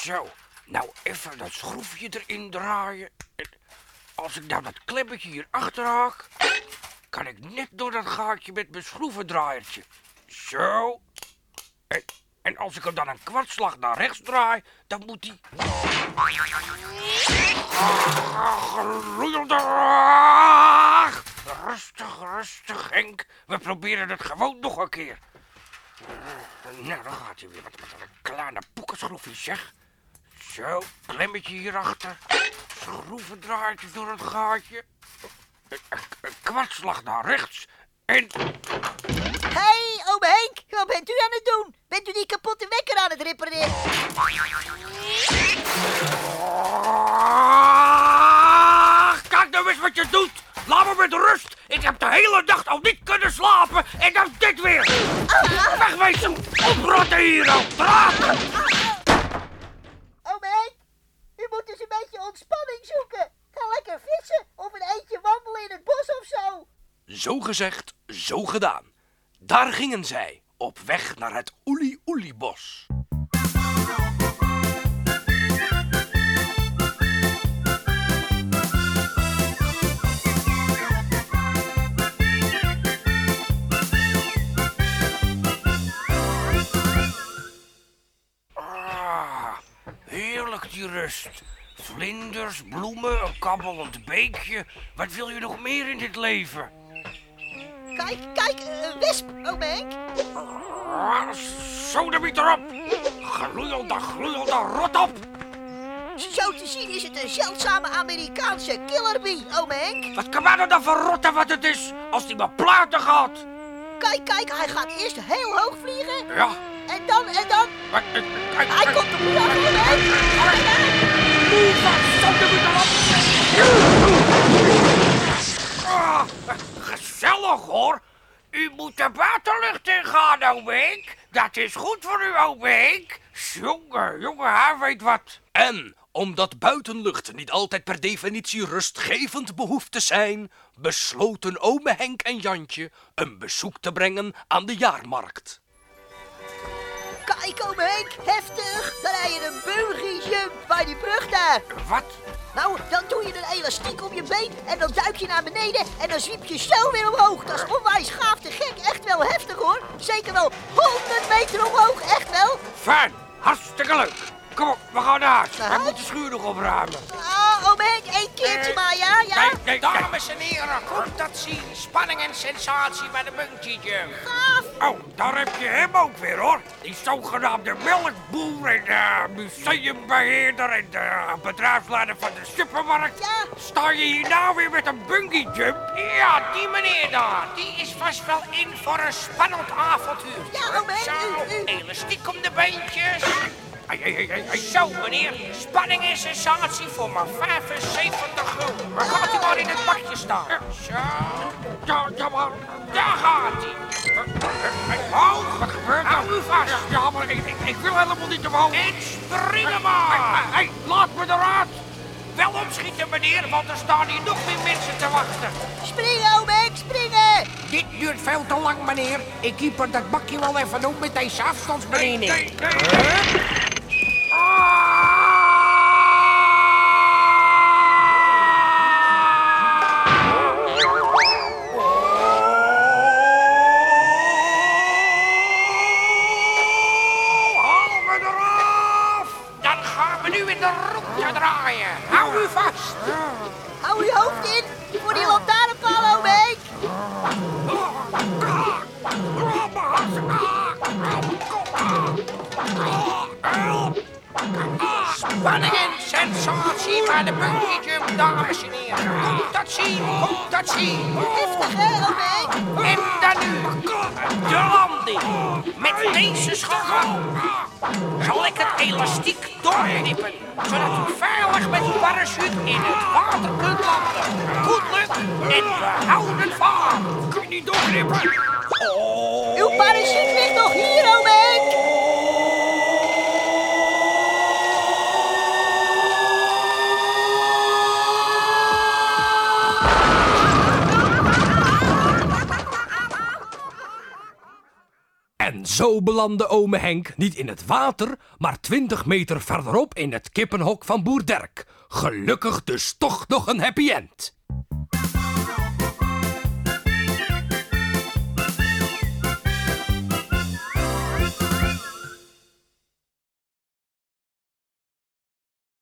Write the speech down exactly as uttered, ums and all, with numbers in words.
Zo, nou even dat schroefje erin draaien. En als ik nou dat klemmetje hier achter haak, kan ik net door dat gaatje met mijn schroevendraaiertje. Zo. En, en als ik hem dan een kwartslag naar rechts draai, dan moet hij... Rustig, rustig, Henk. We proberen het gewoon nog een keer. Nou, dan gaat hij weer. Wat, wat een kleine poekenschroefje, zeg. Zo, klemmetje hierachter. Schroevendraadje door het gaatje. Een, een kwartslag naar rechts. En... Hé, hey, oom Henk, wat bent u aan het doen? Bent u die kapotte wekker aan het repareren? Kijk nou eens wat je doet. Laat me met rust. Ik heb de hele nacht al niet kunnen slapen. En dan dit weer. Wegwezen. Oprotten hier al. Draken. Oom Henk, u moet dus een beetje ontspanning zoeken. Ga lekker vissen of een eentje wandelen in het bos of zo. Zo gezegd, zo gedaan. Daar gingen zij, op weg naar het Oeli-Oeli-bos. Ah, heerlijk die rust. Vlinders, bloemen, een kabbelend beekje. Wat wil je nog meer in dit leven? Kijk, kijk, een wesp, oom Henk. Ah, zo de biet erop. Gloeiende, gloeiende, rot op. Zo te zien is het een zeldzame Amerikaanse killerbee, oom Henk. Wat kan mij nou dan verrotten wat het is, als die me platen gaat? Kijk, kijk, hij gaat eerst heel hoog vliegen. Ja. En dan, en dan... Wat, eh, kijk, Hij komt op u af, oom Henk. Zo de biet erop. Ah, gezellig hoor. U moet de buitenlucht ingaan, oom Henk. Dat is goed voor u, oom Henk. Jongen, jongen, hij weet wat. En omdat buitenlucht niet altijd per definitie rustgevend behoeft te zijn, besloten ome Henk en Jantje een bezoek te brengen aan de jaarmarkt. Kijk, oom Henk, heftig. Dan rij je een bungee jump bij die brug daar. Wat? Nou, dan doe je een elastiek om je been en dan duik je naar beneden en dan zwiep je zo weer omhoog. Dat is onwijs gaaf te gek, echt wel heftig hoor. Zeker wel honderd meter omhoog, echt wel. Fijn, hartstikke leuk. Kom op, we gaan naar huis. Naar Hij huis? moet de schuur nog opruimen. Ah, oom Henk, één keertje maar, ja, ja. Nee, nee, nee. Dames en heren, komt dat zien. Spanning en sensatie bij de bungee jump. Gaaf. Oh, daar heb je hem ook weer hoor. Die zogenaamde melkboer en uh, museumbeheerder en de bedrijfsleider van de supermarkt. Ja. Sta je hier nou weer met een bungee jump? Ja, die meneer daar, die is vast wel in voor een spannend avontuur. Ja, oom Henk, Zo, u, u. elastiek om de beentjes. Ai, ai, ai, ai, ai. Zo, meneer, spanning en sensatie voor maar vijfenzeventig gulden. Waar gaat hij maar in het bakje staan? Zo, Ja, ja, maar... daar gaat hij. Oh, wat gebeurt er? Hou u vast. Ja, maar ik, ik, ik wil helemaal niet omhoog. En springen Hé, maar. hey, laat me eruit. Wel opschieten, meneer, want er staan hier nog meer mensen te wachten. Springen, oom Henk, springen. Dit duurt veel te lang, meneer. Ik keeper dat bakje wel even op met deze afstandsbediening. Nee, nee, nee. Haal me eraf! Dan gaan we nu in de route draaien. Hou u vast. Hou uw hoofd in voor die lantaarnpaal, oom Henk. Spanning en sensatie bij de bungee jump, dames en heren. Komt dat zien, komt dat zien. Heftig, hè, oom Henk? En dan nu de landing. Met deze schaal zal ik het elastiek doorknippen, zodat u veilig met uw parachute in het water kunt landen. Goed lukt en behouden varen. Kun je niet doorknippen? Uw parachute ligt nog hier, oom Henk. En Zo belandde ome Henk niet in het water, maar twintig meter verderop in het kippenhok van boer Derk. Gelukkig dus toch nog een happy end.